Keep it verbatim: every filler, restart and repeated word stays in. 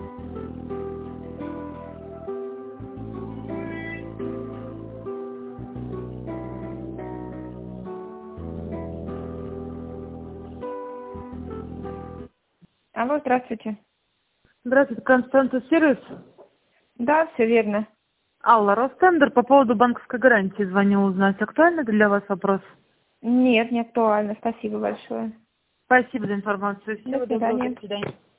Алло, здравствуйте. Здравствуйте, Констанция сервис. Да, все верно. Алла, Ростендер, по поводу банковской гарантии звонил узнать. Актуальный для вас вопрос? Нет, не актуально. Спасибо большое. Спасибо за информацию. До Всего доброго, свидания. до свидания.